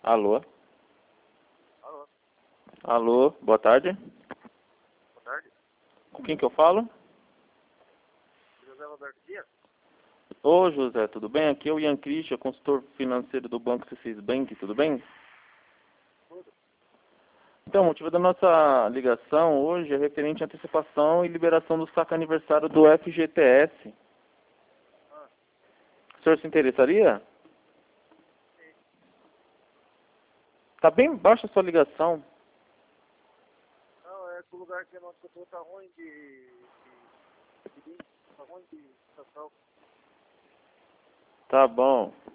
Alô? Alô, Alô, boa tarde. boa tarde. Com quem que eu falo? José Roberto Dias? Ô José, tudo bem? Aqui é o Ian Christian, consultor financeiro do Banco C6 Bank, tudo bem? Tudo. Então, o motivo da nossa ligação hoje é referente à antecipação e liberação do saque aniversário do FGTS. Ah, O senhor se interessaria? sim. Tá bem baixa a sua ligação. Não, é que o lugar que nós tô tá ruim de link, tá ruim de estação. Tá bom.